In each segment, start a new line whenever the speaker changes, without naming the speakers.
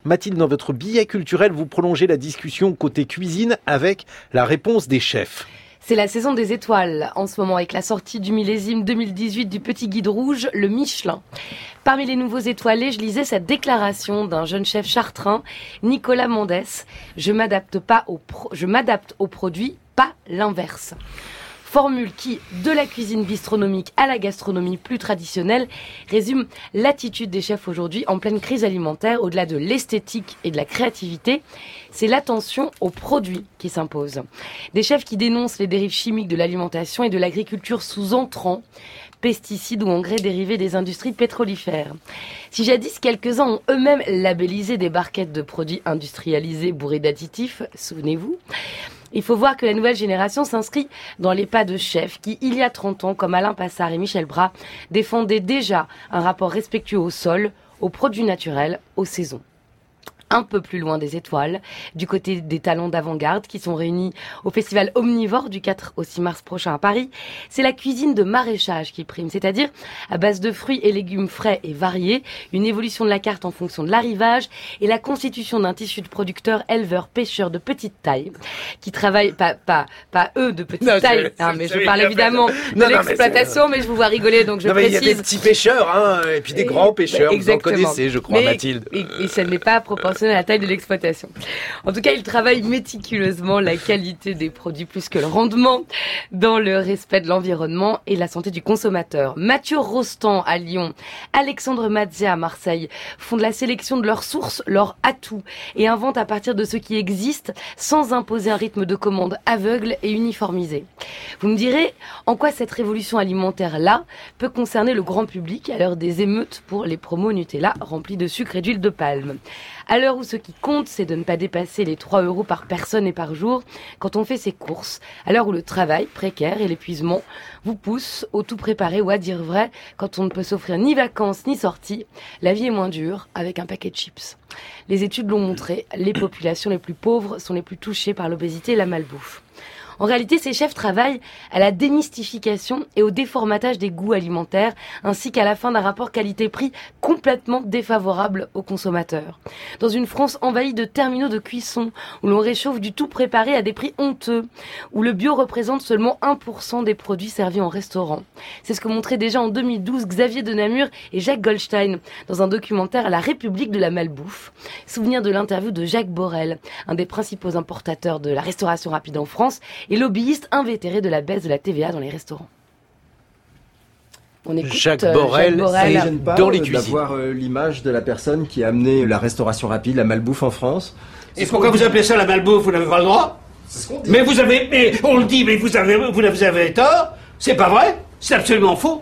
Mathilde, dans votre billet culturel, vous prolongez la discussion côté cuisine avec la réponse des chefs.
C'est la saison des étoiles en ce moment avec la sortie du millésime 2018 du petit guide rouge, le Michelin. Parmi les nouveaux étoilés, je lisais cette déclaration d'un jeune chef chartrain, Nicolas Mondès. Je m'adapte au produit, pas l'inverse. Formule qui, de la cuisine bistronomique à la gastronomie plus traditionnelle, résume l'attitude des chefs aujourd'hui en pleine crise alimentaire. Au-delà de l'esthétique et de la créativité, c'est l'attention aux produits qui s'impose. Des chefs qui dénoncent les dérives chimiques de l'alimentation et de l'agriculture sous entrants, pesticides ou engrais dérivés des industries pétrolifères. Si jadis quelques-uns ont eux-mêmes labellisé des barquettes de produits industrialisés bourrés d'additifs, souvenez-vous, il faut voir que la nouvelle génération s'inscrit dans les pas de chefs qui, il y a 30 ans, comme Alain Passard et Michel Bras, défendaient déjà un rapport respectueux au sol, aux produits naturels, aux saisons. Un peu plus loin des étoiles, du côté des talents d'avant-garde qui sont réunis au festival Omnivore du 4 au 6 mars prochain à Paris, c'est la cuisine de maraîchage qui prime, c'est-à-dire à base de fruits et légumes frais et variés, une évolution de la carte en fonction de l'arrivage et la constitution d'un tissu de producteurs, éleveurs, pêcheurs de petite taille qui travaillent, pas eux de petite taille, mais je parle évidemment de l'exploitation, mais je vous vois rigoler donc je précise.
Il y a des petits pêcheurs et puis des grands pêcheurs, vous en connaissez je crois Mathilde.
Et ça n'est pas proportionnel à la taille de l'exploitation. En tout cas, ils travaillent méticuleusement la qualité des produits plus que le rendement dans le respect de l'environnement et la santé du consommateur. Mathieu Rostand à Lyon, Alexandre Mazzia à Marseille font de la sélection de leurs sources, leurs atouts et inventent à partir de ce qui existe sans imposer un rythme de commande aveugle et uniformisé. Vous me direz en quoi cette révolution alimentaire-là peut concerner le grand public à l'heure des émeutes pour les promos Nutella remplis de sucre et d'huile de palme. À l'heure où ce qui compte, c'est de ne pas dépasser les 3 € par personne et par jour quand on fait ses courses. À l'heure où le travail précaire et l'épuisement vous poussent au tout préparer ou à dire vrai, quand on ne peut s'offrir ni vacances ni sorties, la vie est moins dure avec un paquet de chips. Les études l'ont montré, les populations les plus pauvres sont les plus touchées par l'obésité et la malbouffe. En réalité, ces chefs travaillent à la démystification et au déformatage des goûts alimentaires, ainsi qu'à la fin d'un rapport qualité-prix complètement défavorable aux consommateurs. Dans une France envahie de terminaux de cuisson, où l'on réchauffe du tout préparé à des prix honteux, où le bio représente seulement 1% des produits servis en restaurant. C'est ce que montraient déjà en 2012 Xavier de Namur et Jacques Goldstein dans un documentaire à la République de la malbouffe. Souvenir de l'interview de Jacques Borel, un des principaux importateurs de la restauration rapide en France, et lobbyiste invétéré de la baisse de la TVA dans les restaurants.
On écoute Jacques Borel
dans les cuisines. D'avoir l'image de la personne qui a amené la restauration rapide, la malbouffe en France.
Et pourquoi vous appelez ça la malbouffe? Vous n'avez pas le droit? C'est ce qu'on dit. On le dit, mais vous avez tort. C'est pas vrai. C'est absolument faux.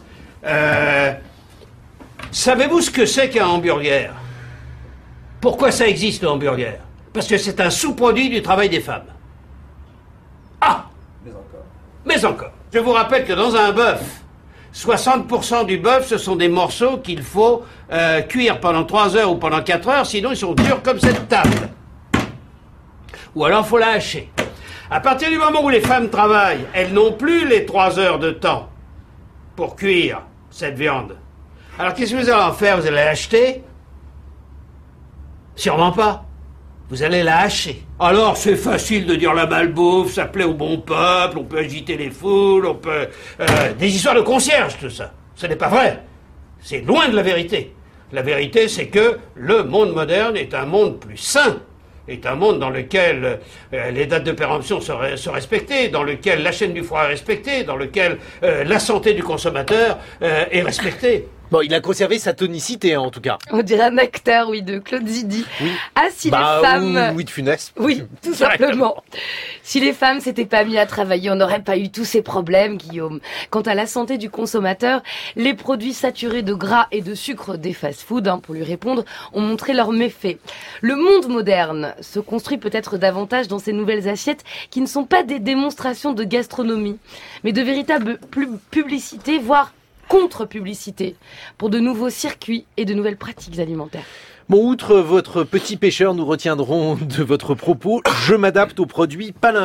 Savez-vous ce que c'est qu'un hamburger? Pourquoi ça existe le hamburger? Parce que c'est un sous-produit du travail des femmes. Ah! Mais encore. Je vous rappelle que dans un bœuf, 60% du bœuf, ce sont des morceaux qu'il faut cuire pendant 3 heures ou pendant 4 heures, sinon ils sont durs comme cette table. Ou alors il faut la hacher. À partir du moment où les femmes travaillent, elles n'ont plus les 3 heures de temps pour cuire cette viande. Alors qu'est-ce que vous allez en faire? Vous allez l'acheter? Sûrement pas. Vous allez la hacher. Alors, c'est facile de dire la malbouffe, ça plaît au bon peuple, on peut agiter les foules, on peut... des histoires de concierge, tout ça. Ce n'est pas vrai. C'est loin de la vérité. La vérité, c'est que le monde moderne est un monde plus sain, est un monde dans lequel les dates de péremption sont respectées, dans lequel la chaîne du froid est respectée, dans lequel la santé du consommateur est respectée.
Bon, il a conservé sa tonicité, en tout cas.
On dirait un acteur, oui, de Claude Zidi. Oui. Ah, si les femmes...
Oui, de Funès.
Oui, tout simplement. Si les femmes s'étaient pas mis à travailler, on n'aurait pas eu tous ces problèmes, Guillaume. Quant à la santé du consommateur, les produits saturés de gras et de sucre des fast-foods, pour lui répondre, ont montré leurs méfaits. Le monde moderne se construit peut-être davantage dans ces nouvelles assiettes qui ne sont pas des démonstrations de gastronomie, mais de véritables publicités, voire contre-publicité pour de nouveaux circuits et de nouvelles pratiques alimentaires.
Bon, outre votre petit pêcheur, nous retiendrons de votre propos « Je m'adapte aux produits, pas l'inverse ».